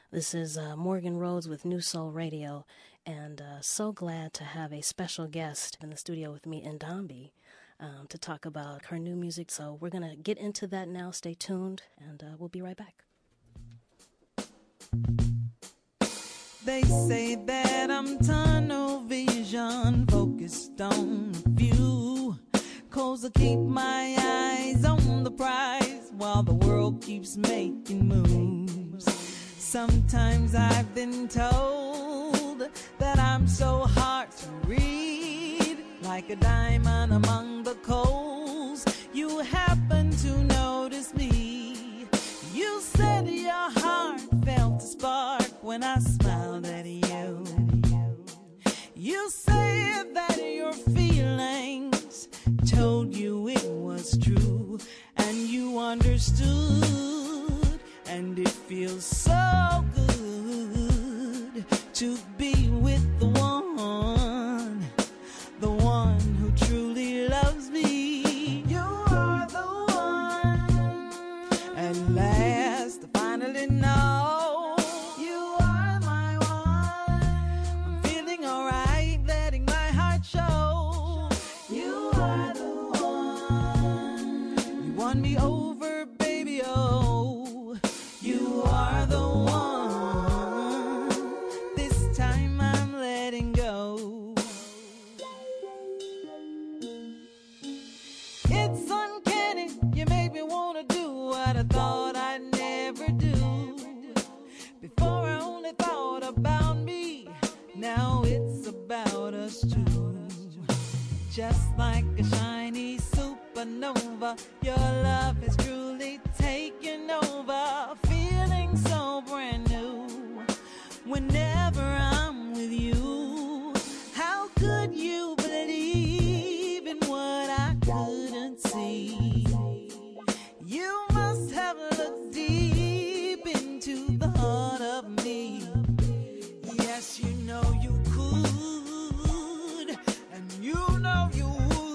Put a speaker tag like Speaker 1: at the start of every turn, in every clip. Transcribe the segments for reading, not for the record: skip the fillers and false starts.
Speaker 1: This is Morgan Rhodes with New Soul Radio, and so glad to have a special guest in the studio with me, Ndambi, to talk about her new music. So we're going to get into that now. Stay tuned, and we'll be right back.
Speaker 2: They say that I'm tunnel vision, focused on a few. 'Cause I keep my eyes on the prize while the world keeps making moves. Sometimes I've been told that I'm so hard to read, like a diamond among the coals. You happen to notice me. You said your heart felt a spark when I smiled at you. You said that your feelings told you it was true, and you understood, and it feels so good to be with the one who truly loves me. You are the one. At last I finally know you are my one. I'm feeling alright, letting my heart show. You are the one. You won me over, baby, oh. You are the one. This time I'm letting go. It's uncanny, you make me wanna do what I thought I'd never do. Before I only thought about me, now it's about us two. Just like a shiny supernova, your love has truly taken over. Feeling so brand new whenever I'm with you. How could you believe in what I couldn't see? You must have looked deep into the heart of me. Yes, you know you could, and you know you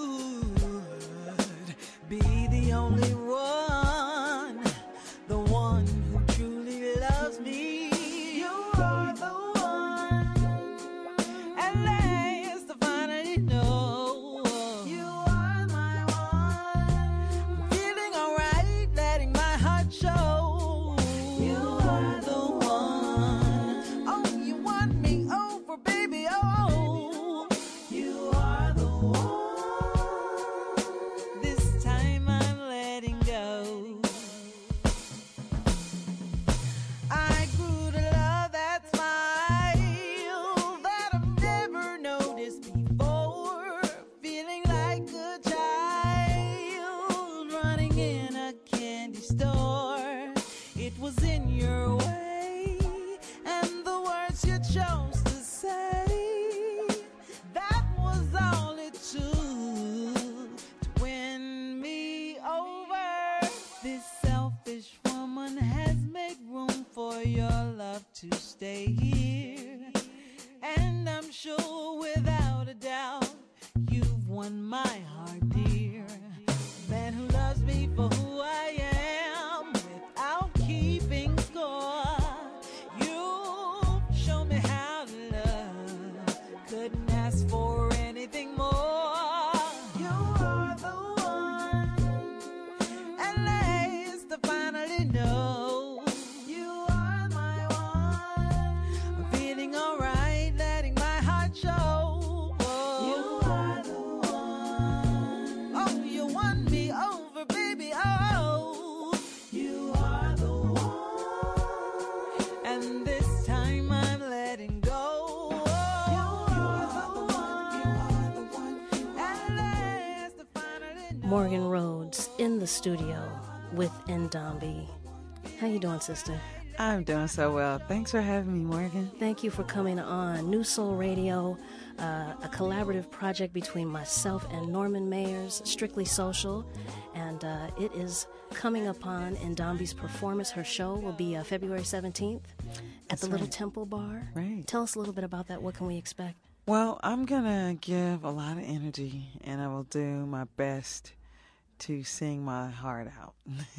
Speaker 2: would be the only one, the one who truly loves me. You are the one. At last I finally know you are my one. I'm feeling alright, letting my heart show. You are the one. Oh, you won me over, baby, oh. You are the one. This time I'm letting go. I grew to love that smile that I've never noticed before. Feeling like a child running in a candy store. It was in your way, and the words you chose to say, that was all it took to win me over. This selfish woman has made room for your love to stay here, and I'm sure without a doubt you've won my heart, dear. Man who loves me for who I am without keeping score. You show me how to love, couldn't ask for anything more. You are the one. At last I finally know you are my one. I'm feeling alright, letting my heart show. You are the one. Oh, you won me over, baby, oh. You are the one. And this time I'm letting go. You are the one. At last I finally know.
Speaker 1: Morgan Rhodes in the studio with Ndambi. How you doing, sister?
Speaker 3: I'm doing so well. Thanks for having me, Morgan.
Speaker 1: Thank you for coming on New Soul Radio, a collaborative project between myself and Norman Mayers, Strictly Social, and it is coming upon Ndambi's performance. Her show will be February 17th at the Little Temple Bar.
Speaker 3: Right.
Speaker 1: Tell us a little bit about that. What can we expect?
Speaker 3: Well, I'm going to give a lot of energy, and I will do my best to sing my heart out.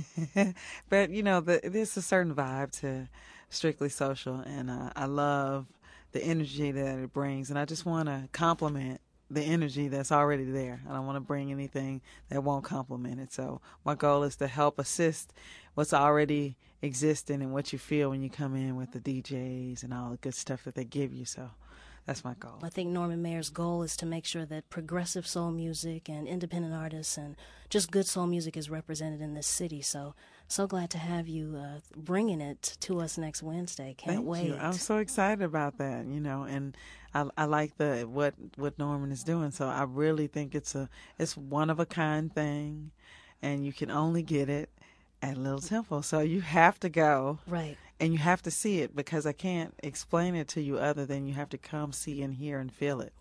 Speaker 3: But, there's a certain vibe to Strictly Social, and I love the energy that it brings. And I just want to compliment the energy that's already there. I don't want to bring anything that won't compliment it. So my goal is to help assist what's already existing and what you feel when you come in with the DJs and all the good stuff that they give you. So that's my goal.
Speaker 1: I think Norman Mayer's goal is to make sure that progressive soul music and independent artists and just good soul music is represented in this city. So glad to have you bringing it to us next Wednesday. Can't wait.
Speaker 3: Thank you. I'm so excited about that, and I like what Norman is doing. So I really think it's one of a kind thing, and you can only get it at Little Temple. So you have to go.
Speaker 1: Right.
Speaker 3: And you have to see it, because I can't explain it to you other than you have to come see and hear and feel it.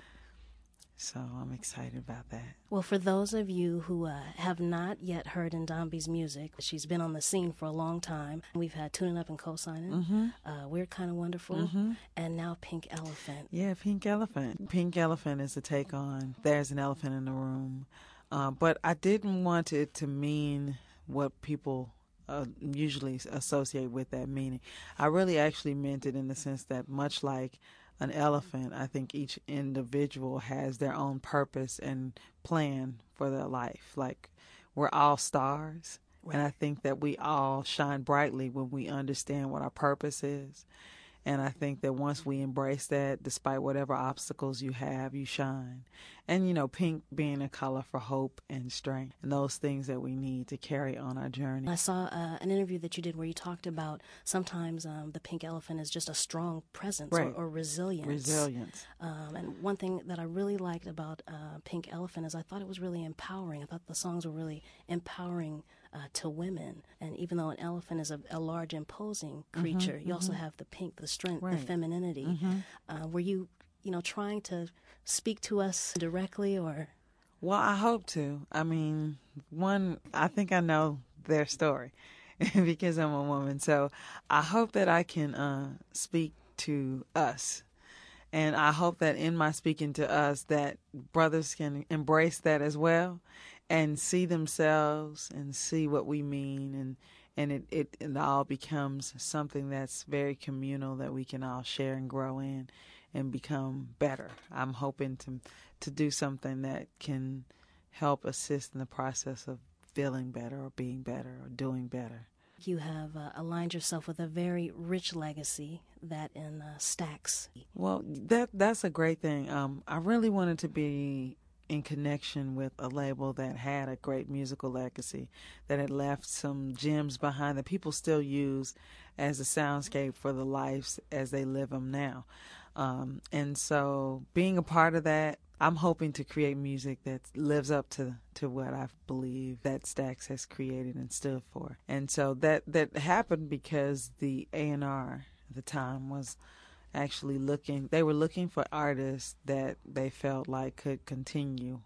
Speaker 3: So I'm excited about that.
Speaker 1: Well, for those of you who have not yet heard Ndombi's music, she's been on the scene for a long time. We've had Tuning Up and Co-Signing, We're Kind of Wonderful, and now Pink Elephant.
Speaker 3: Yeah, Pink Elephant. Pink Elephant is a take on There's an Elephant in the Room. But I didn't want it to mean what people usually associate with that meaning. I really actually meant it in the sense that, much like an elephant, I think each individual has their own purpose and plan for their life. Like, we're all stars, right. And I think that we all shine brightly when we understand what our purpose is. And I think that once we embrace that, despite whatever obstacles you have, you shine. And, pink being a color for hope and strength, and those things that we need to carry on our journey.
Speaker 1: I saw an interview that you did where you talked about sometimes the pink elephant is just a strong presence, right. or resilience.
Speaker 3: Resilience.
Speaker 1: And one thing that I really liked about Pink Elephant is I thought it was really empowering. I thought the songs were really empowering to women. And even though an elephant is a large, imposing creature, you also have the pink, the strength, right. the femininity. Were you, trying to speak to us directly, or?
Speaker 3: Well, I hope to. I mean, I think I know their story because I'm a woman. So I hope that I can speak to us. And I hope that in my speaking to us, that brothers can embrace that as well and see themselves and see what we mean. And it all becomes something that's very communal that we can all share and grow in and become better. I'm hoping to do something that can help assist in the process of feeling better or being better or doing better.
Speaker 1: You have aligned yourself with a very rich legacy that in Stax.
Speaker 3: Well, that's a great thing. I really wanted to be in connection with a label that had a great musical legacy, that had left some gems behind that people still use as a soundscape for the lives as they live them now. And so being a part of that, I'm hoping to create music that lives up to what I believe that Stax has created and stood for. And so that happened because the A&R at the time was actually looking for artists that they felt like could continue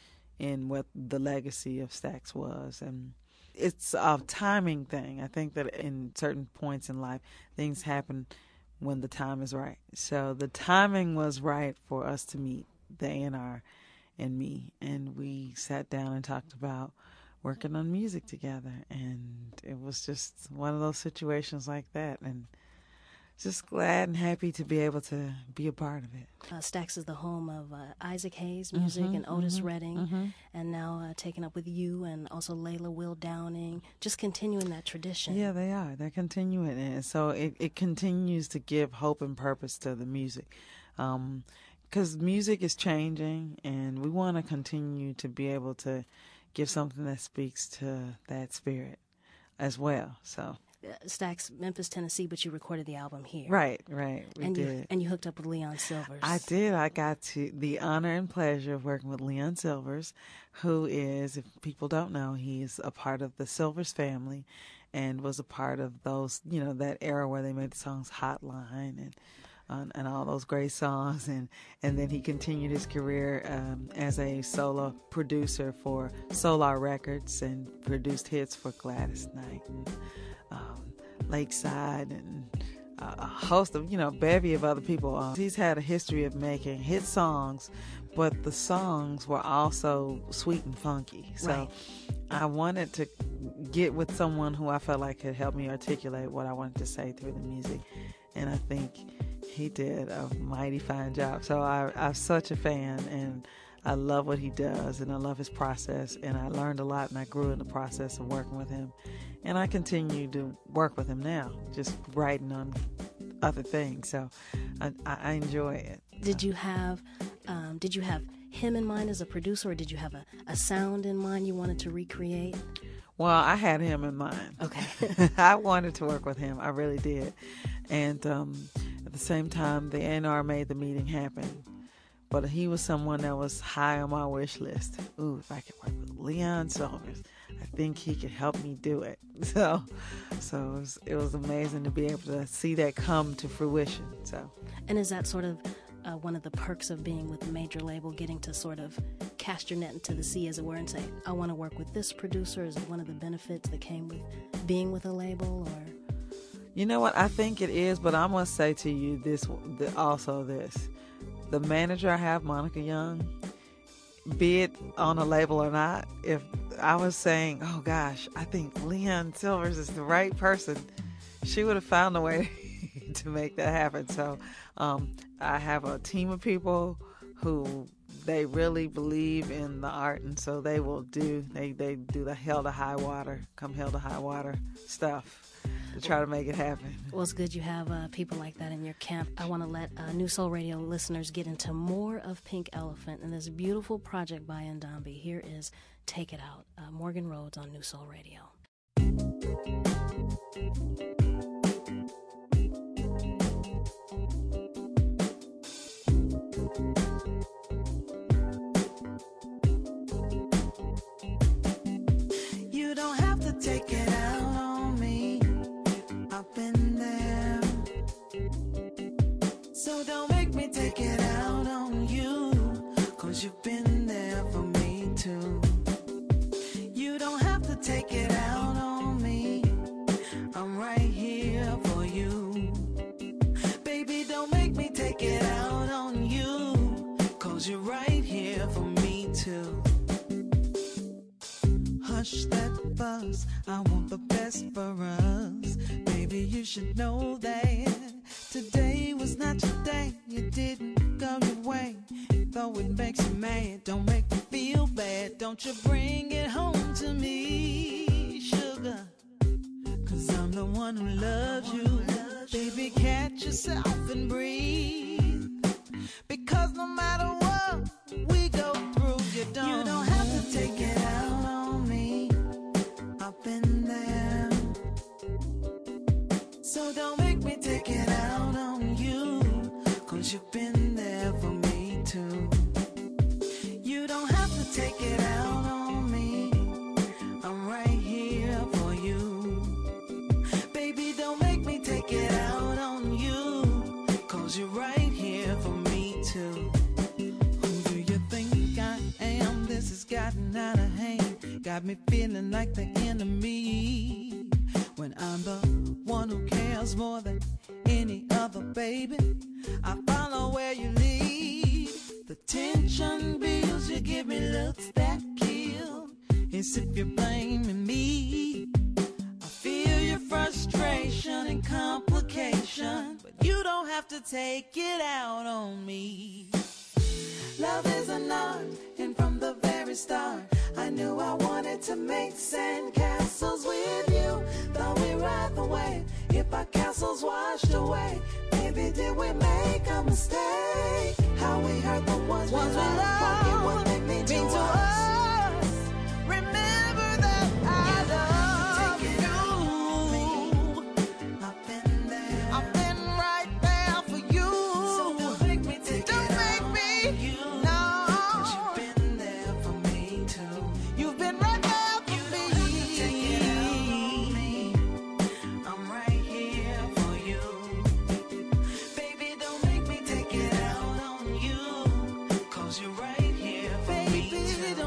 Speaker 3: in what the legacy of Stax was. And it's a timing thing. I think that in certain points in life, things happen when the time is right. So the timing was right for us to meet, the A&R and me, and we sat down and talked about working on music together. And it was just one of those situations like that, and just glad and happy to be able to be a part of it.
Speaker 1: Stax is the home of Isaac Hayes music and Otis Redding, and now taken up with you and also Layla Will Downing, just continuing that tradition.
Speaker 3: Yeah, they are. They're continuing it. And so it continues to give hope and purpose to the music. Because music is changing, and we want to continue to be able to give something that speaks to that spirit as well. So
Speaker 1: Stax, Memphis, Tennessee, but you recorded the album here.
Speaker 3: Right. We did.
Speaker 1: And you hooked up with Leon Silvers.
Speaker 3: I did. I got the honor and pleasure of working with Leon Silvers, who is, if people don't know, he's a part of the Silvers family and was a part of those, that era where they made the songs Hotline and all those great songs. And then he continued his career as a solo producer for Solar Records and produced hits for Gladys Knight and Lakeside and a host of, bevy of other people. He's had a history of making hit songs, but the songs were also sweet and funky. So I wanted to get with someone who I felt like could help me articulate what I wanted to say through the music. And I think he did a mighty fine job. So I'm such a fan, and I love what he does, and I love his process, and I learned a lot, and I grew in the process of working with him. And I continue to work with him now, just writing on other things. So I enjoy it.
Speaker 1: Did you have him in mind as a producer, or did you have a sound in mind you wanted to recreate?
Speaker 3: Well, I had him in mind.
Speaker 1: Okay.
Speaker 3: I wanted to work with him. I really did. And at the same time, the A&R made the meeting happen. But he was someone that was high on my wish list. Ooh, if I could work with Leon Silvers, I think he could help me do it. So it was amazing to be able to see that come to fruition. So. And
Speaker 1: is that sort of one of the perks of being with a major label, getting to sort of cast your net into the sea, as it were, and say, I want to work with this producer? Is it one of the benefits that came with being with a label? Or
Speaker 3: you know what? I think it is, but I must say to you this. The manager I have, Monica Young, be it on a label or not, if I was saying, oh gosh, I think Leon Silvers is the right person, she would have found a way to make that happen. So I have a team of people who they really believe in the art, and so they will do the hell to high water stuff to try to make it happen.
Speaker 1: Well, it's good you have people like that in your camp. I want to let New Soul Radio listeners get into more of Pink Elephant and this beautiful project by Ndambi. Here is Take It Out, Morgan Rhodes on New Soul Radio.
Speaker 2: You don't have to take it out on me. I've been there. So don't make me take it out on you, 'cause you've been there for me too. You don't have to take it out on me. I'm right here for you. Baby, don't make me take it out on you, 'cause you're right here for me too. Hush that fuss, I want the best for us. Baby, you should know that today was not your day. You didn't go your way, though it makes you mad. Don't make me feel bad. Don't you bring it home to me, sugar, 'cause I'm the one who loves you. Baby, catch yourself and breathe, because no matter what we go through, you don't have to take it out on me. I've been there. So don't make me take it out on you, 'cause you've been there for me too. You don't have to take it out on me. I'm right here for you. Baby, don't make me take it out on you, 'cause you're right here for me too. Who do you think I am? This has gotten out of hand. Got me feeling like the enemy, when I'm the one who cares more than any other, baby. I follow where you lead. The tension builds, you give me looks that kill. It's if you're blaming me. I feel your frustration and complication, but you don't have to take it out on me. Love is an art, and from the very start, I knew I wanted to make sandcastles with you. Thought we ride the wave if our castles washed away. Baby, did we make a mistake? How we hurt the ones we love, forget what they mean to us. Remember that I love you. I've been there. I've been right there for you. So don't make me take it out on you. No, 'cause you've been there for me too. You've been right there for me. You don't have to take it out on me. I'm right here for you. Baby, don't make me take it out on you, 'cause you're right here for me too.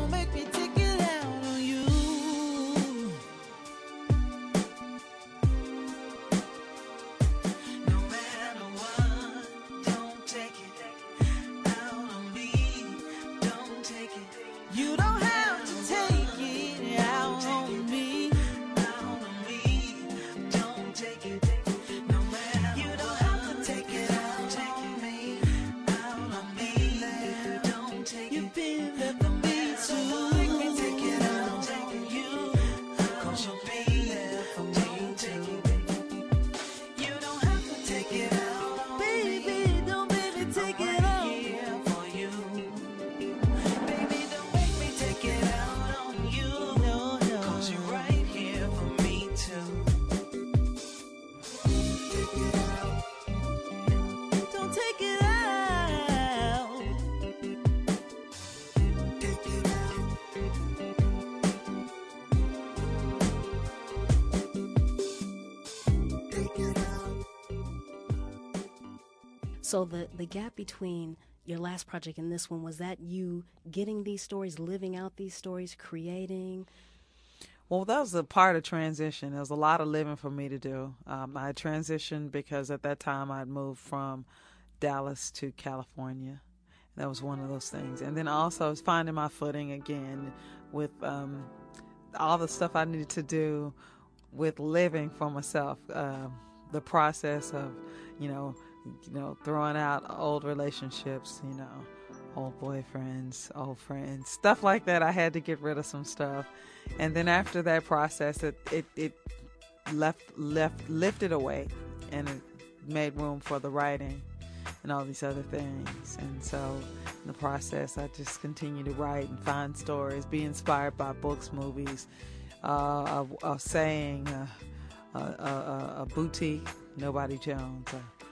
Speaker 1: So the gap between your last project and this one, was that you getting these stories, living out these stories, creating?
Speaker 3: Well, that was a part of transition. There was a lot of living for me to do. I transitioned because at that time I'd moved from Dallas to California. That was one of those things. And then also I was finding my footing again with all the stuff I needed to do with living for myself. The process of, throwing out old relationships, old boyfriends, old friends, stuff like that. I had to get rid of some stuff. And then after that process, it lifted away, and it made room for the writing and all these other things. And so in the process, I just continue to write and find stories, be inspired by books, movies, a saying, a boutique, Nobody Jones,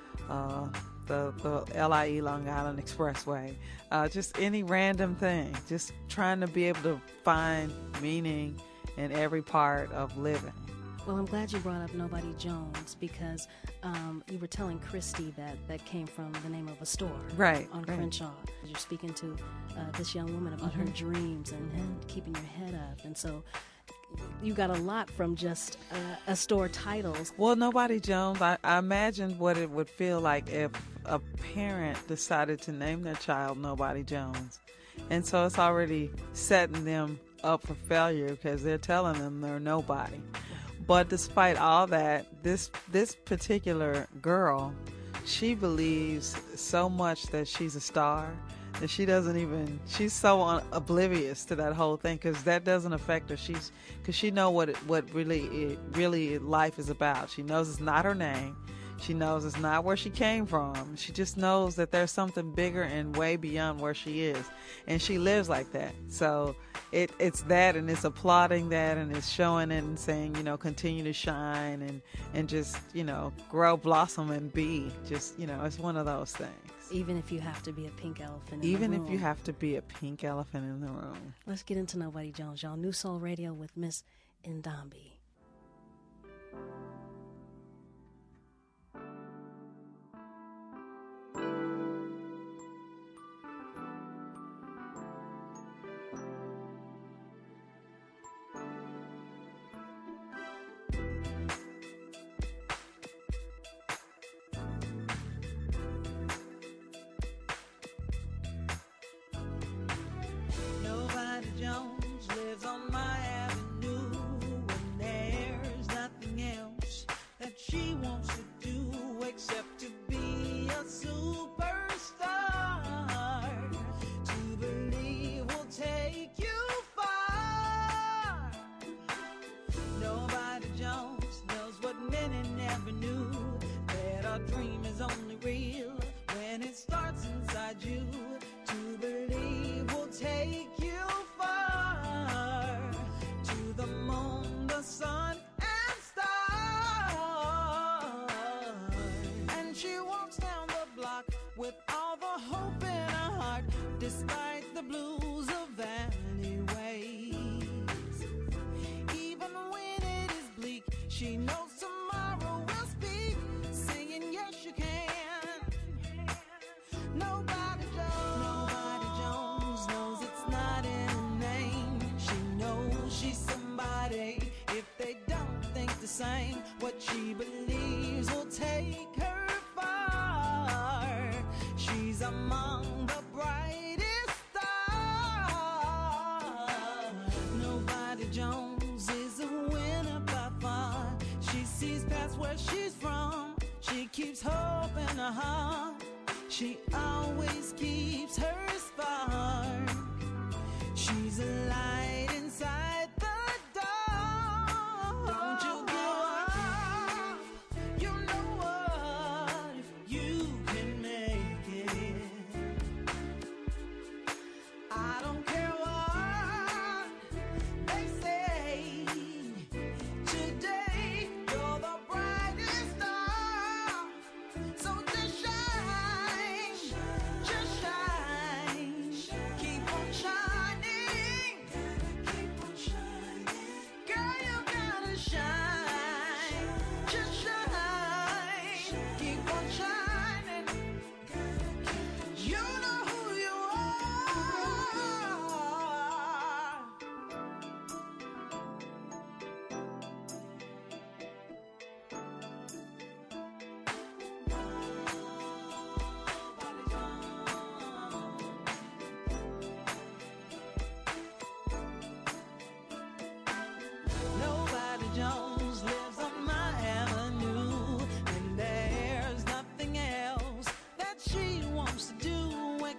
Speaker 3: the LIE Long Island Expressway, just any random thing, just trying to be able to find meaning in every part of living.
Speaker 1: Well, I'm glad you brought up Nobody Jones, because you were telling Christy that came from the name of a store on Crenshaw. You're speaking to this young woman about her dreams and keeping your head up. And so you got a lot from just a store titles.
Speaker 3: Well, Nobody Jones, I imagined what it would feel like if a parent decided to name their child Nobody Jones. And so it's already setting them up for failure because they're telling them they're nobody. But despite all that, this particular girl, she believes so much that she's a star that she's so oblivious to that whole thing, because that doesn't affect her. Because she know what really life is about. She knows it's not her name. She knows it's not where she came from. She just knows that there's something bigger and way beyond where she is. And she lives like that. So it's that, and it's applauding that, and it's showing it and saying, continue to shine and just, grow, blossom, and be. Just, it's one of those things.
Speaker 1: Even if you have to be a pink elephant in the room.
Speaker 3: Even if you have to be a pink elephant in the room.
Speaker 1: Let's get into Nobody Jones, y'all. New Soul Radio with Miss Ndambi.
Speaker 2: Jones lives on my avenue, and there's nothing else that she wants to do except to be a superstar. To believe will take you far. Nobody Jones knows what many never knew, that our dream is only real when it starts inside you. To believe will take you far, to the moon, the sun, and stars. And she walks down the block with all the hope in her heart, despite the blues of alleyways. Even when it is bleak, she knows tomorrow will speak, singing yes you can. Nobody Jones knows it's not in her name. She knows she's somebody if they don't think the same. What she believes will take her far. She's among the brightest stars. Nobody Jones is a winner by far. She sees past where she's from. She keeps hope in her heart. She always keeps her spark. She's a light inside the dark. Don't you give up. You know what? If you can make it, I don't care what they say. Today you're the brightest star. So just shine, just shine. Keep on shining, keep on shining. Girl, you gotta shine, just shine. Keep on shining,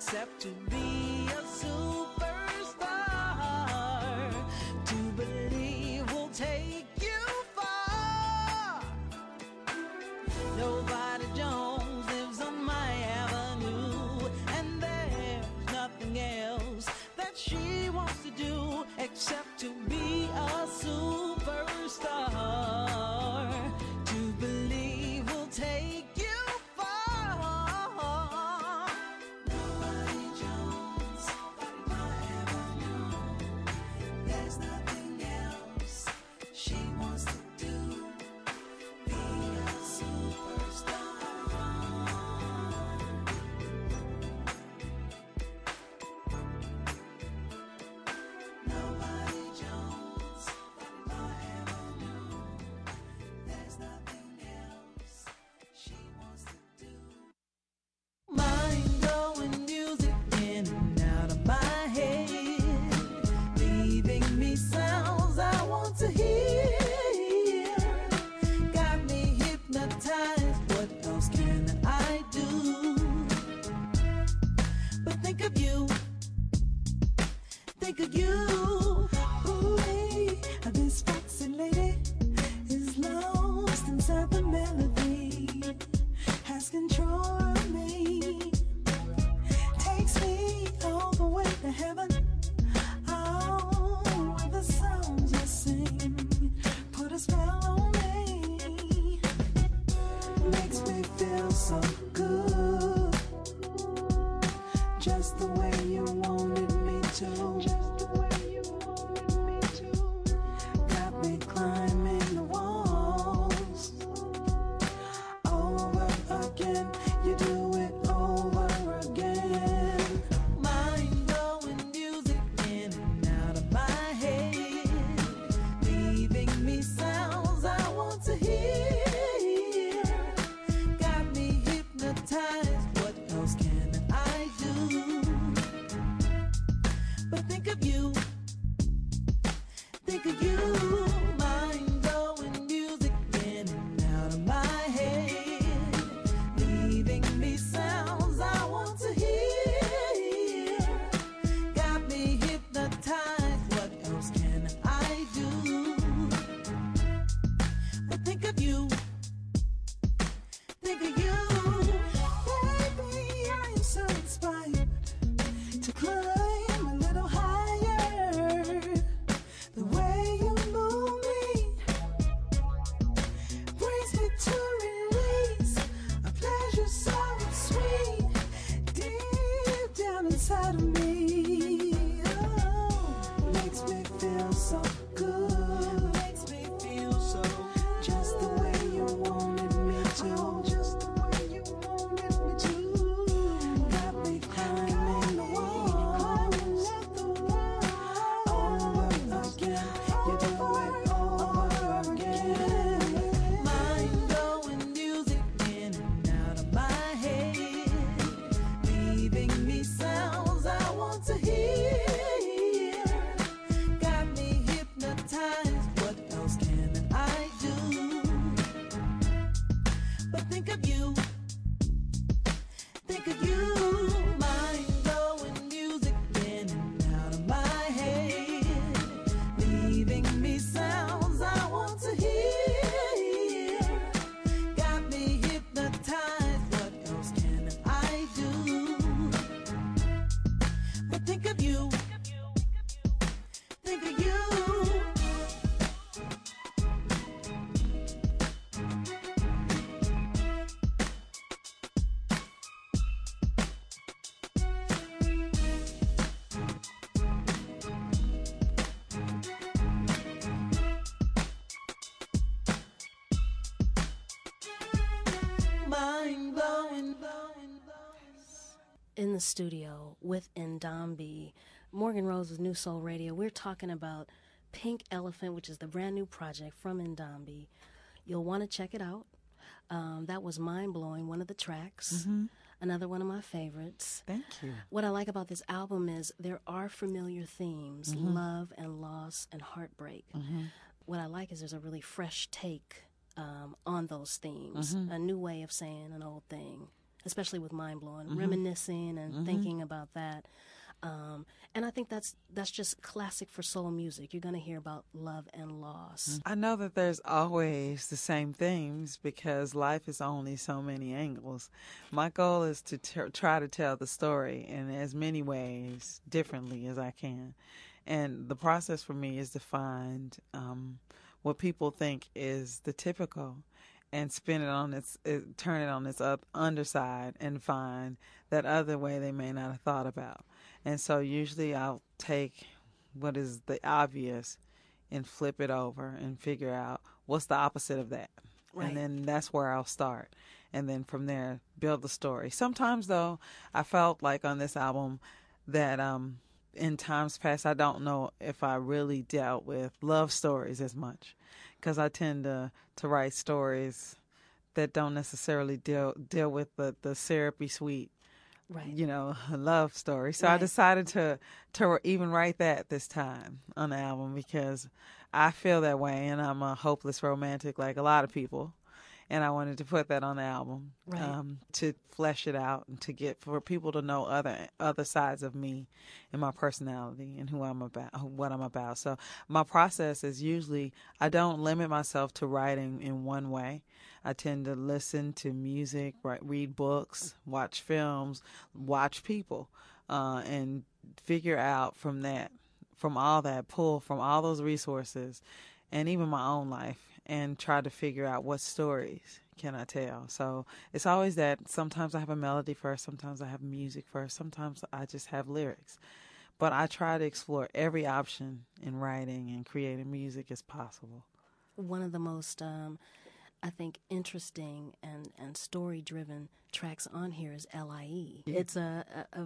Speaker 2: except to be a superstar. To believe will take you far. Nobody Jones lives on my avenue, and there's nothing else that she wants to do except to be a superstar. To believe will take you far. Nobody Jones, my avenue. There's nothing else she wants to do. Be a superstar. Nobody Jones, my avenue. There's nothing else she wants to do. Mind-blowing music in and out of my head, leaving me sounds I want to hear. Got me hypnotized, what else can I do? But think of you, think of you. Ooh, hey, this foxy lady is lost inside the melody, has control of me, takes me all the way to heaven. Oh, with the songs you sing, put a spell on me, makes me feel so good, just the way you wanted me to. Just the way you wanted me to. Got me climbing the walls. Over again, you do it over again. Mind-blowing music in and out of my head, leaving me sounds I want to hear. Got me hypnotized, what else can I do? But think of you, think of you. Mind-blowing music in and out of my head, leaving me sounds I want to hear. Got me hypnotized, what else can I do? But think of you, think of you. Baby, I am so inspired to climb a little higher. The way you move me brings me to release a pleasure so sweet, deep down inside of me. Oh, makes me feel so good, makes me feel so just the way you wanted me to. Just the way you wanted me to. Got me climbing the walls. Over again, you do it over again. Mind-blowing music in and out of my head, leaving me sounds I want to hear. Got me hypnotized, what else can I do? But think of you, think of you. Mind-blowing music in and out of my head, leaving me sounds I want to hear. Got me hypnotized, what else can I do? But think of you, think of you. Mind-blowing.
Speaker 1: In the studio with Ndambi, Morgan Rose with New Soul Radio. We're talking about Pink Elephant, which is the brand new project from Ndambi. You'll want to check it out. That was mind-blowing, one of the tracks. Another one of my favorites.
Speaker 3: Thank you.
Speaker 1: What I like about this album is there are familiar themes, love and loss and heartbreak. What I like is there's a really fresh take on those themes, a new way of saying an old thing. especially with Mind Blowing, reminiscing and thinking about that. And I think that's just classic for soul music. You're going to hear about love and loss.
Speaker 3: I know that there's always the same themes because life is only so many angles. My goal is to try to tell the story in as many ways differently as I can. And the process for me is to find what people think is the typical and spin it on turn it on its underside and find that other way they may not have thought about. And so usually I'll take what is the obvious and flip it over and figure out what's the opposite of that. Right. And then that's where I'll start. And then from there, build the story. Sometimes, though, I felt like on this album that in times past, I don't know if I really dealt with love stories as much, because I tend to write stories that don't necessarily deal with the syrupy sweet, right, love story. So right. I decided to even write that this time on the album because I feel that way, and I'm a hopeless romantic like a lot of people. And I wanted to put that on the album, right, to flesh it out and for people to know other sides of me and my personality and who I'm about, what I'm about. So my process is usually I don't limit myself to writing in one way. I tend to listen to music, read books, watch films, watch people, and figure out from all that, pull from all those resources, and even my own life, and try to figure out what stories can I tell. So it's always that sometimes I have a melody first, sometimes I have music first, sometimes I just have lyrics. But I try to explore every option in writing and creating music as possible.
Speaker 1: One of the most, I think, interesting and story-driven tracks on here is L.I.E. It's a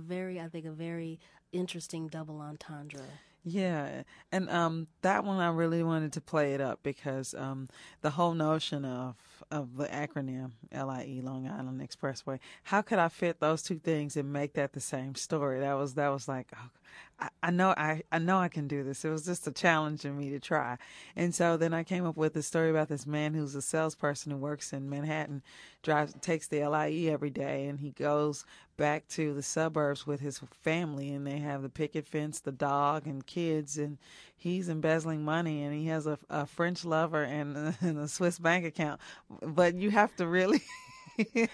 Speaker 1: very interesting double entendre.
Speaker 3: Yeah, and that one I really wanted to play it up because the whole notion of the acronym LIE, Long Island Expressway, how could I fit those two things and make that the same story? That was like, oh, I know I can do this. It was just a challenge in me to try. And so then I came up with a story about this man who's a salesperson who works in Manhattan, takes the LIE every day, and he goes back to the suburbs with his family, and they have the picket fence, the dog, and kids, and he's embezzling money, and he has a French lover and a Swiss bank account. But you have to really you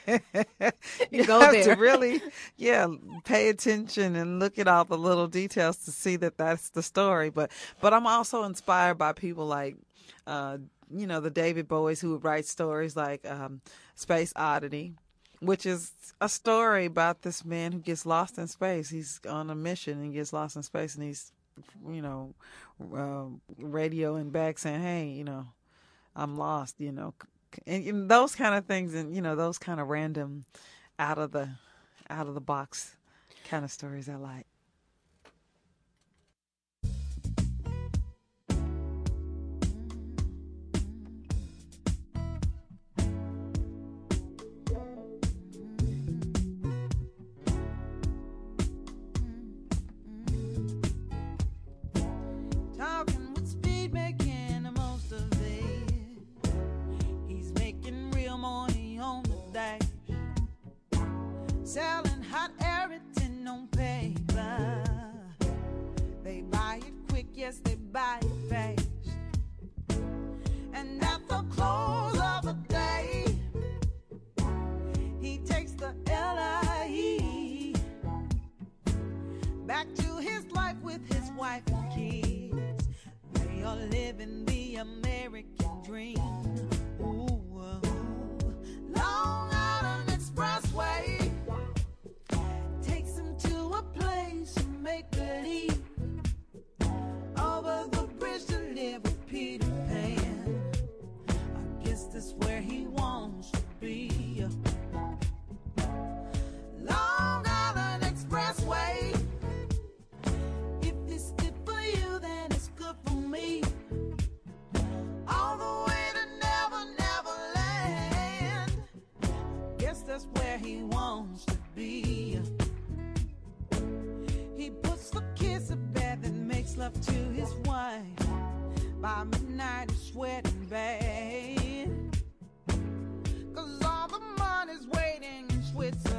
Speaker 3: have to really pay attention and look at all the little details to see that that's the story. But I'm also inspired by people like the David Bowies who would write stories like Space Oddity, which is a story about this man who gets lost in space. He's on a mission and gets lost in space, and he's, radioing back saying, hey, I'm lost, and those kind of things, and, those kind of random out of the box kind of stories I like.
Speaker 2: Selling hot everything on paper. They buy it quick, yes, they buy it fast. And at the close of the day, he takes the LIE back to his life with his wife and kids. They are living the American dream. Ooh, Long Island Expressway make believe over the bridge to live with Peter Pan. I guess that's where he wants to be. Long Island Expressway. If it's good for you, then it's good for me. All the way to Never Land. I guess that's where he wants to be. He puts the kids to bed, then makes love to his wife. By midnight he's sweating bad, 'cause all the money's waiting in Switzerland.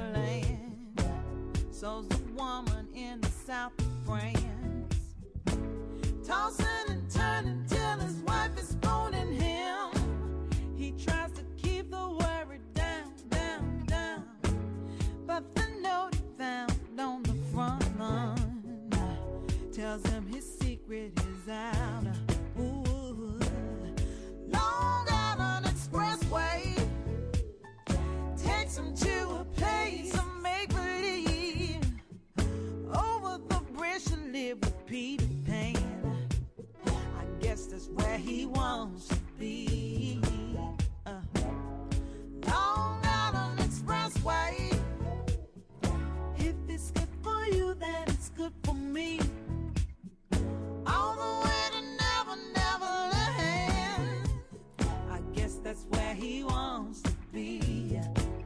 Speaker 2: friends, tossing and turning till his wife is spooning him. He tries to keep the worry down, down, down, but the note he found on the front lawn tells him his secret is out. Ooh, long island expressway takes him to a place of make-believe. Over the bridge to live with Peter Pan. I guess that's where he wants to be. Long Island Expressway. If it's good for you, then it's good for me. All the way to Never, Never Land. I guess that's where he wants to be.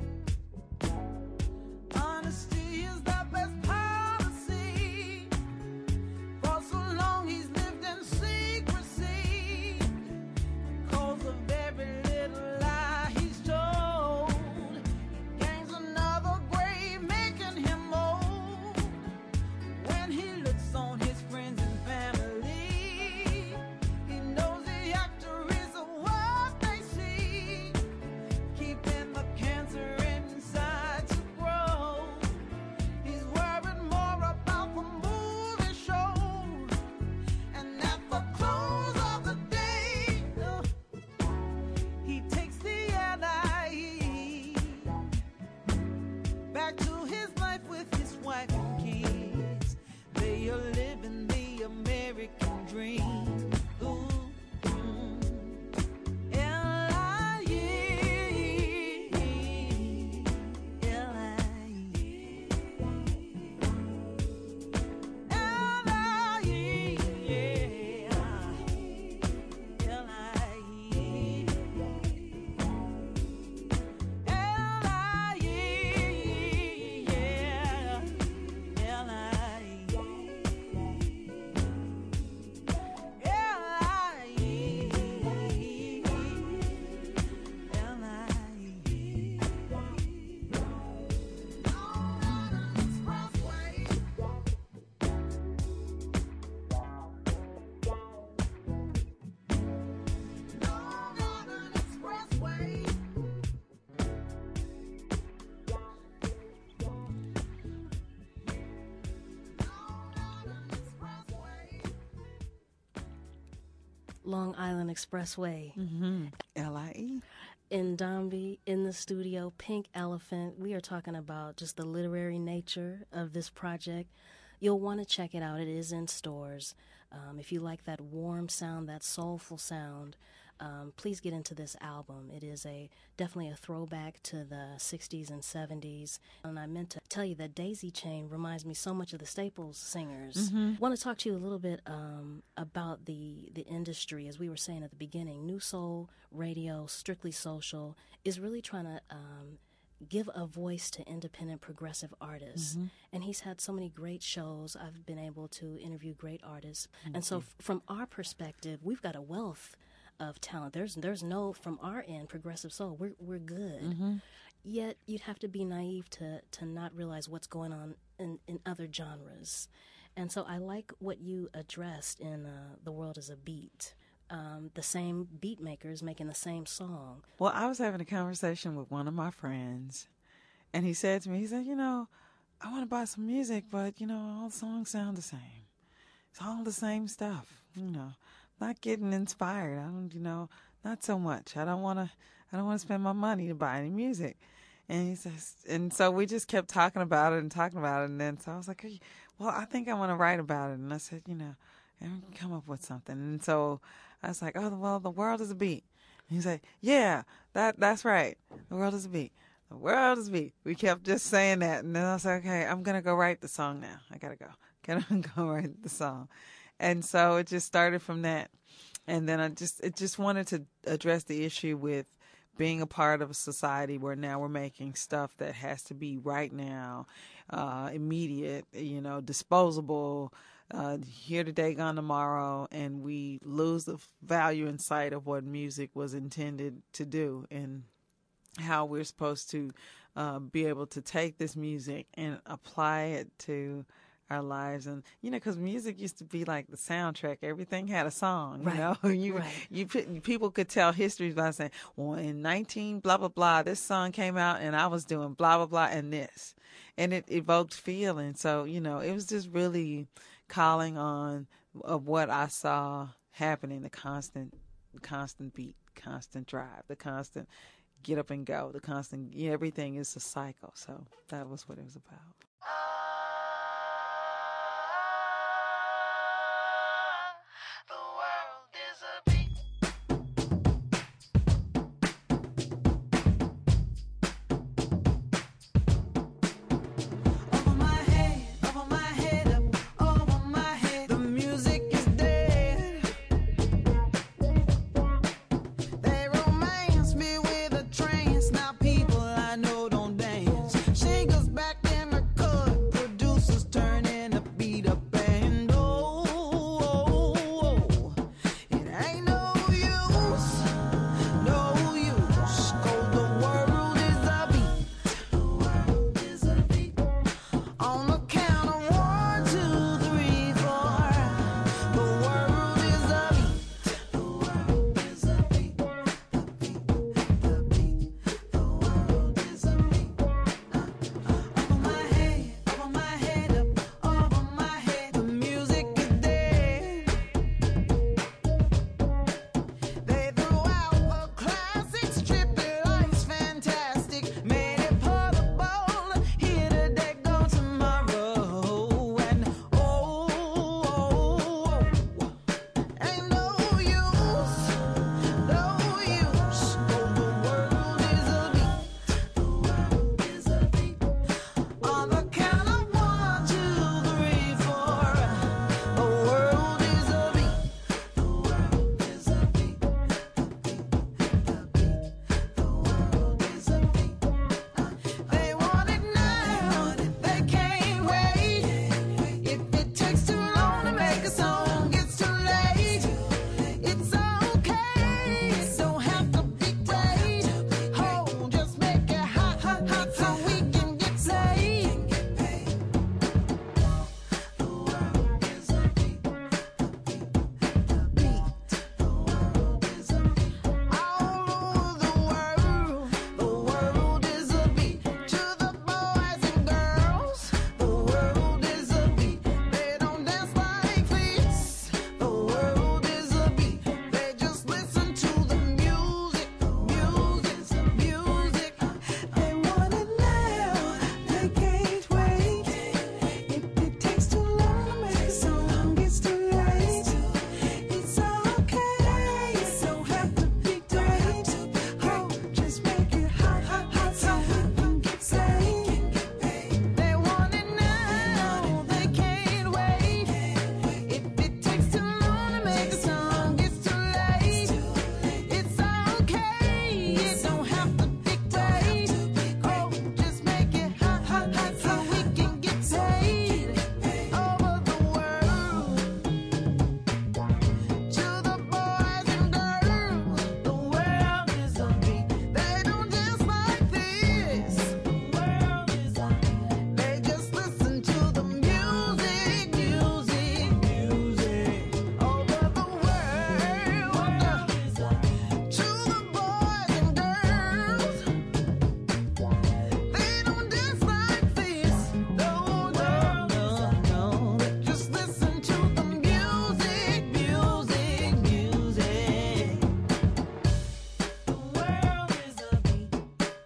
Speaker 2: Honesty is the best policy. For so long he's lived in secrecy. Because of every little lie he's told, he gains another grave, making him old. When he looks on his friends and family, he knows the actor is what they see, keeping the cancer inside to grow. He's worried more about the movie show, and at the close of the day, he takes the LIE back to his life with his wife and kids. They are living the American dream. Ooh, L-I-E, L-I-E, L-I-E, yeah, L-I-E, L-I-E, yeah, L-I-E,
Speaker 1: Long Island Expressway.
Speaker 3: LIE.
Speaker 1: In Dombey, in the studio, Pink Elephant. We are talking about just the literary nature of this project. You'll want to check it out. It is in stores. If you like that warm sound, that soulful sound, please get into this album. It is definitely a throwback to the 60s and 70s. And I meant to tell you that Daisy Chain reminds me so much of the Staples singers. I want to talk to you a little bit about the industry. As we were saying at the beginning, New Soul Radio, Strictly Social, is really trying to give a voice to independent progressive artists. And he's had so many great shows. I've been able to interview great artists. And so from our perspective, we've got a wealth of talent. There's no, from our end, progressive soul, we're good. Yet you'd have to be naive to not realize what's going on in other genres. And so I like what you addressed in The World is a Beat. The same beat makers making the same song.
Speaker 3: Well, I was having a conversation with one of my friends, and he said to me, he said, I want to buy some music, but, all the songs sound the same. It's all the same stuff, not getting inspired. I don't, not so much. I don't want to spend my money to buy any music. And he says, and so we just kept talking about it, and then so I was like, well, I think I want to write about it. And I said, and come up with something. And so I was like, oh, well, the world is a beat. And he's like, yeah, that's right. The world is a beat. The world is a beat. We kept just saying that. And then I was like, okay, I'm going to go write the song now. I got to go. Got to go write the song. And so it just started from that. And then it just wanted to address the issue with being a part of a society where now we're making stuff that has to be right now, immediate, disposable, here today, gone tomorrow, and we lose the value and sight of what music was intended to do and how we're supposed to be able to take this music and apply it to our lives. And, because music used to be like the soundtrack. Everything had a song,
Speaker 1: Right.
Speaker 3: People could tell histories by saying, well, in 19 blah, blah, blah, this song came out and I was doing blah, blah, blah and this. And it evoked feeling. So, it was just really calling on of what I saw happening, the constant beat, constant drive, the constant get up and go, the constant, everything is a cycle. So that was what it was about.
Speaker 2: The world is a beat. Over my head, up over my head, the music is dead. They romance me with a trance. Now people I know don't dance. She goes back in the cut, producers turning the beat up and it ain't no use, 'cause the world is a beat. The world is a beat. On the count of 1, 2, 3, 4, the world is a beat. The world is a beat. The beat, the beat. The world is a beat. Over my head, up over my head, the music is dead. They threw out the classics, stripped it life's fantastic, made it portable. Here today, go tomorrow, and ain't no use, 'cause the world is a beat. The world is a beat. On the count of 1, 2, 3, 4, the world is a beat. The world is a beat. The beat, the world is a beat. They want it now, they can't wait. If it takes too long to make a song, it's too late. It's okay, don't have to be great. Oh, just make it hot, hot, hot so we can get paid. The world is a beat. The beat, the world is a beat. All over the world is a beat. To the boys and girls, the world is a beat. They don't dance like this. The world is a beat. They just listen to the music, music. They want it now, they can't wait. If it takes too long to make a song, it's too late. It's okay, don't have to be great. Oh, just make it hot, hot, hot so we can get paid. They want it now, they can't wait. If it takes too long to make a song, it's too late. It's okay, don't have to be great. Oh, just make it hot, hot, hot so we can get paid. Over the world, to the boys and girls, the world is a beat. They don't dance like this. The world is a beat. They just listen to the music, over the world, to the boys and girls. They don't dance like this. No. Just listen to the music, The world is a beat.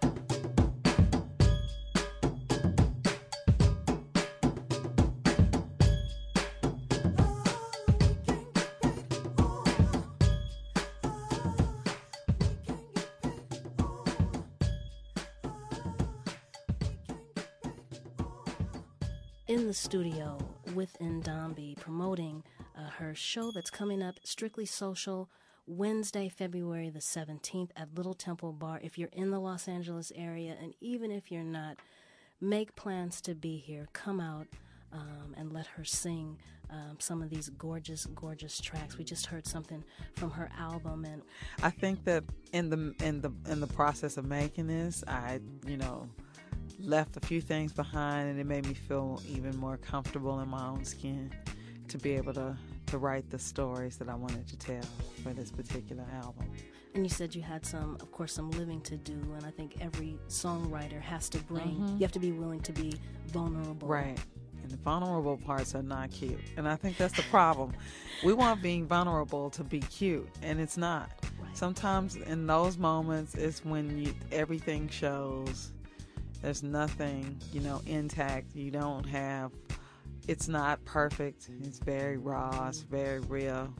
Speaker 1: In the studio with Ndambi promoting her show that's coming up, Strictly Social, Wednesday, February the 17th at Little Temple Bar. If you're in the Los Angeles area, and even if you're not, make plans to be here. Come out and let her sing some of these gorgeous, gorgeous tracks. We just heard something from her album, and
Speaker 3: I think that in the process of making this, I left a few things behind, and it made me feel even more comfortable in my own skin to be able to write the stories that I wanted to tell for this particular album.
Speaker 1: And you said you had some living to do, and I think every songwriter has to bring, you have to be willing to be vulnerable.
Speaker 3: Right. And the vulnerable parts are not cute. And I think that's the problem. We want being vulnerable to be cute, and it's not. Right. Sometimes in those moments is when everything shows. There's nothing, intact. You don't have, it's not perfect. It's very raw. It's very real.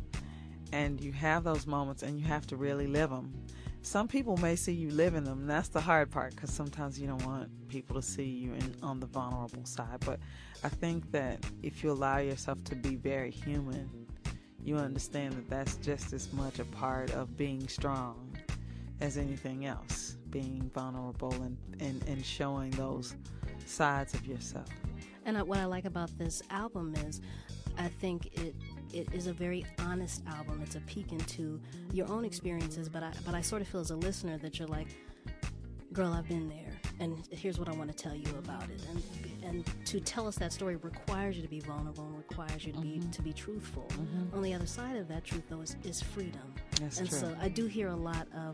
Speaker 3: And you have those moments, and you have to really live them. Some people may see you living them, and that's the hard part, because sometimes you don't want people to see you on the vulnerable side. But I think that if you allow yourself to be very human, you understand that that's just as much a part of being strong as anything else, being vulnerable and showing those sides of yourself.
Speaker 1: And what I like about this album is I think it is a very honest album. It's a peek into your own experiences, but I sort of feel as a listener that you're like, girl, I've been there, and here's what I want to tell you about it. And to tell us that story requires you to be vulnerable and requires you to be truthful. On the other side of that truth, though, is freedom.
Speaker 3: That's
Speaker 1: and
Speaker 3: true.
Speaker 1: So I do hear a lot of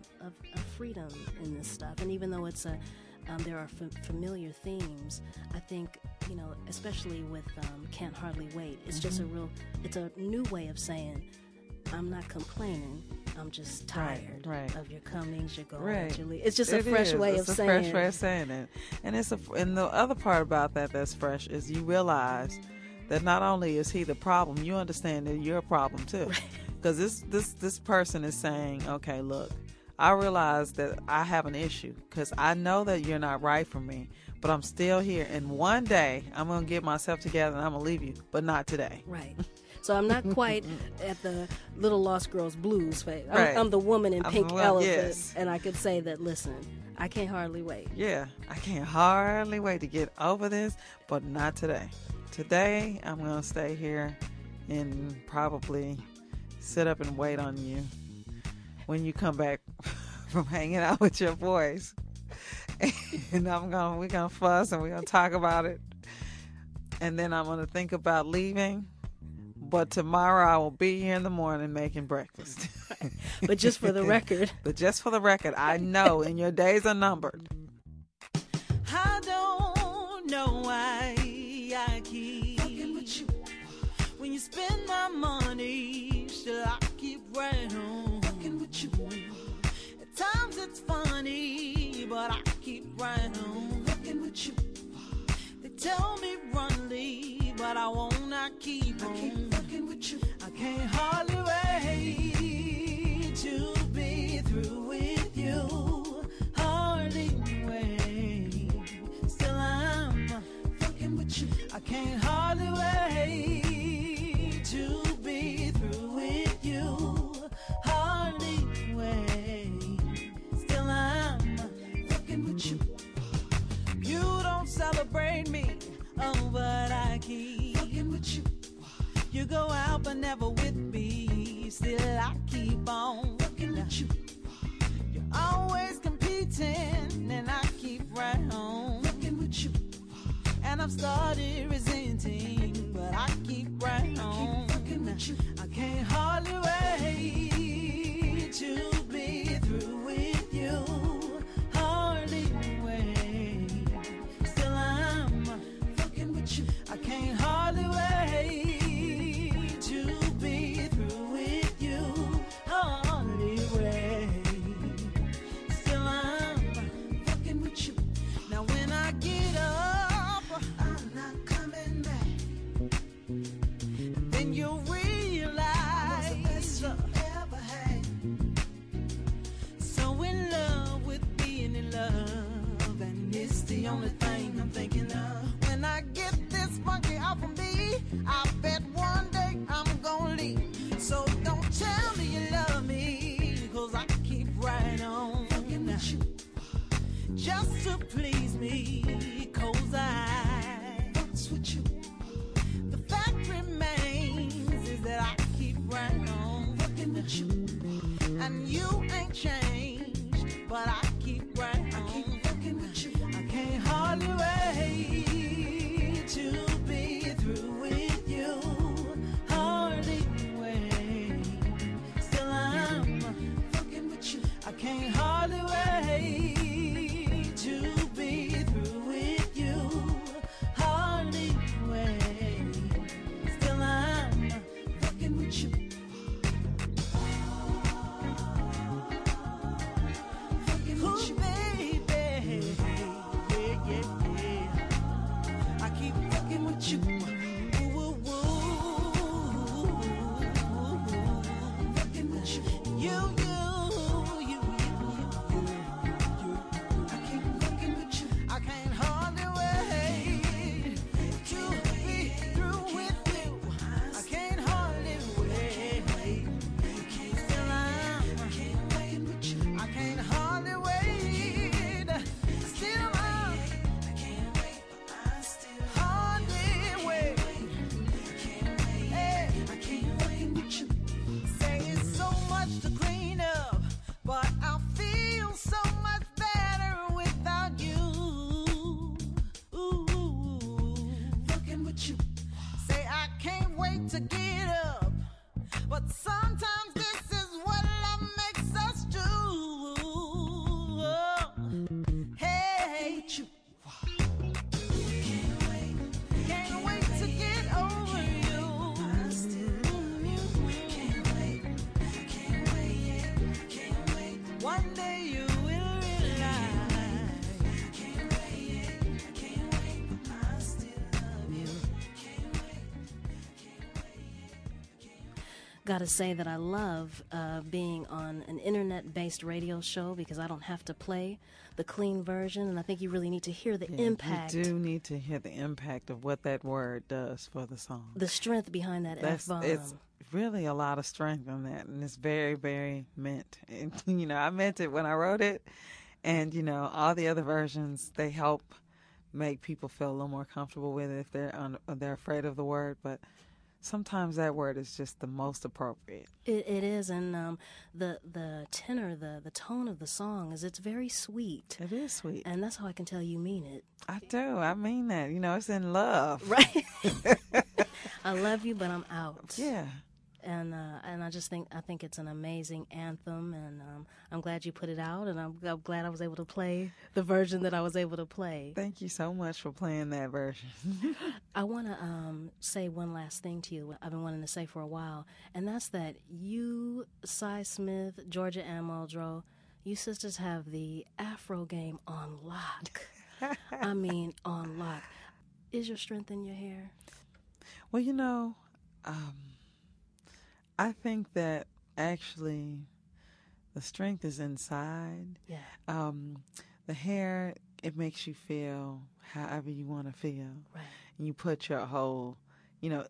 Speaker 1: freedom in this stuff. And even though it's there are familiar themes, I think, especially with Can't Hardly Wait, it's just it's a new way of saying, I'm not complaining, I'm just tired of your comings, your goings, your leaves. It's just a fresh way of saying it.
Speaker 3: It's a fresh way of saying it. And and the other part about that's fresh is you realize that not only is he the problem, you understand that you're a problem too. Because this person is saying, okay, look, I realize that I have an issue because I know that you're not right for me, but I'm still here. And one day I'm going to get myself together and I'm going to leave you, but not today.
Speaker 1: Right. So I'm not quite at the Little Lost Girls blues phase. I'm the woman in pink elephant, and I could say that, listen, I can't hardly wait.
Speaker 3: Yeah, I can't hardly wait to get over this, but not today. Today I'm going to stay here and probably sit up and wait on you when you come back from hanging out with your boys. And we're gonna fuss and we're gonna talk about it. And then I'm gonna think about leaving. But tomorrow I will be here in the morning making breakfast.
Speaker 1: But just for the record.
Speaker 3: I know, and your days are numbered.
Speaker 2: I don't know why I keep fucking with you. When you spend my money, still I keep right on fucking with you. At times it's funny, but I keep right on fucking with you. They tell me run, leave, but I won't not keep on fucking with you. I can't hardly wait to be through with you. Hardly wait, still I'm fucking with you. I can't hardly wait to be through with you. Hardly wait, still I'm fucking with you. You don't celebrate me, oh, but I keep fucking with you. You go out but never with me, still I keep on fucking with you. You're always competing, and I keep right on fucking with you. And I've started resenting, but I keep right on fucking with you. I can't hardly wait to be through with you. Hardly wait, still I'm fucking with you. I can't hardly wait to be through with you. Hardly wait, still I'm fucking with you. Now when I get up, I'm not coming back. Then you'll realize the best you ever had. So in love with being in love, and it's the only thing I'm thinking of. When I get this monkey off of me, I bet one day I'm gonna leave. So don't tell me you love me, 'cause I keep right on fucking with you. Just to please me, 'cause I fucks with you. The fact remains is that I keep right on fucking with you. And you ain't changed, but I keep right on fucking with you. I can't
Speaker 1: Gotta say that I love being on an internet-based radio show because I don't have to play the clean version, and I think you really need to hear the impact.
Speaker 3: You do need to hear the impact of what that word does for the song.
Speaker 1: The strength behind that F-bomb.
Speaker 3: It's really a lot of strength in that, and it's very, very meant. And, I meant it when I wrote it, and, all the other versions, they help make people feel a little more comfortable with it if they're afraid of the word, but sometimes that word is just the most appropriate.
Speaker 1: It is, and the tenor, the tone of the song it's very sweet.
Speaker 3: It is sweet.
Speaker 1: And that's how I can tell you mean it.
Speaker 3: I do. I mean that. It's in love.
Speaker 1: Right. I love you, but I'm out.
Speaker 3: Yeah.
Speaker 1: And I think it's an amazing anthem, and I'm glad you put it out, and I'm glad I was able to play the version that I was able to play.
Speaker 3: Thank you so much for playing that version.
Speaker 1: I want to say one last thing to you I've been wanting to say for a while, and that's that you, Cy Smith, Georgia Ann Muldrow, you sisters have the Afro game on lock. I mean, on lock. Is your strength in your hair?
Speaker 3: Well, I think that actually the strength is inside.
Speaker 1: Yeah.
Speaker 3: The hair, it makes you feel however you want to feel.
Speaker 1: Right.
Speaker 3: And you put your whole, you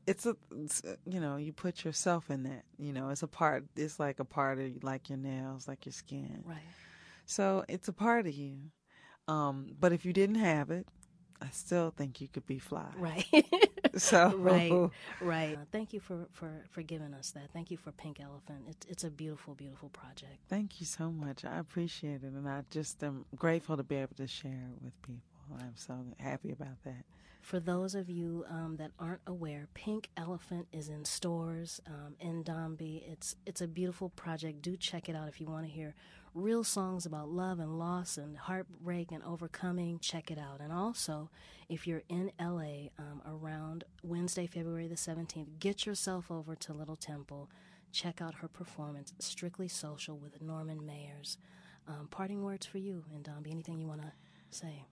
Speaker 3: put yourself in that. It's like a part of you, like your nails, like your skin.
Speaker 1: Right.
Speaker 3: So it's a part of you. But if you didn't have it, I still think you could be fly.
Speaker 1: Right.
Speaker 3: So
Speaker 1: right. Thank you for giving us that. Thank you for Pink Elephant. It's a beautiful, beautiful project.
Speaker 3: Thank you so much. I appreciate it, and I just am grateful to be able to share it with people. I'm so happy about that.
Speaker 1: For those of you that aren't aware, Pink Elephant is in stores in Dombey. It's a beautiful project. Do check it out if you want to hear real songs about love and loss and heartbreak and overcoming. Check it out. And also, if you're in L.A. Around Wednesday, February the 17th, get yourself over to Little Temple. Check out her performance, Strictly Social with Norman Mayers. Parting words for you, and Dombey, anything you want to say?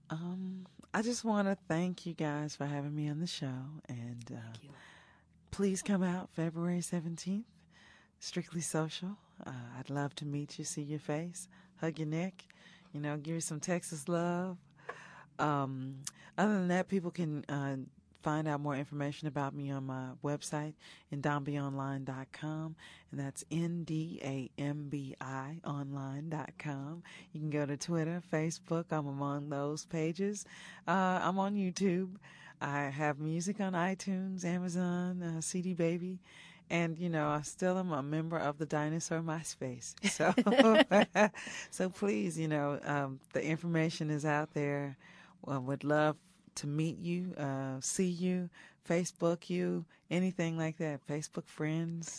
Speaker 3: I just want to thank you guys for having me on the show, and
Speaker 1: Thank you.
Speaker 3: Please come out February 17th, Strictly Social. I'd love to meet you, see your face, hug your neck, give you some Texas love. Other than that, people can find out more information about me on my website, ndambiionline.com, and that's NDAMBI online.com. You can go to Twitter, Facebook. I'm among those pages. I'm on YouTube. I have music on iTunes, Amazon, CD Baby. And, I still am a member of the Dinosaur MySpace. So, so please, the information is out there. Would love to meet you, see you, Facebook you, anything like that. Facebook friends,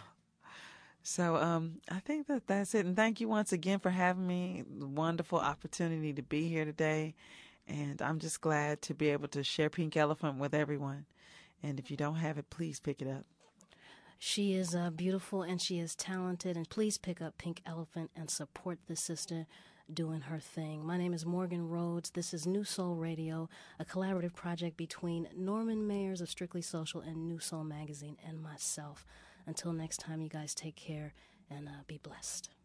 Speaker 3: So I think that's it. And thank you once again for having me. Wonderful opportunity to be here today. And I'm just glad to be able to share Pink Elephant with everyone. And if you don't have it, please pick it up.
Speaker 1: She is beautiful and she is talented, and please pick up Pink Elephant and support this sister doing her thing. My name is Morgan Rhodes. This is New Soul Radio, a collaborative project between Norman Mayers of Strictly Social and New Soul Magazine and myself. Until next time, you guys take care and be blessed.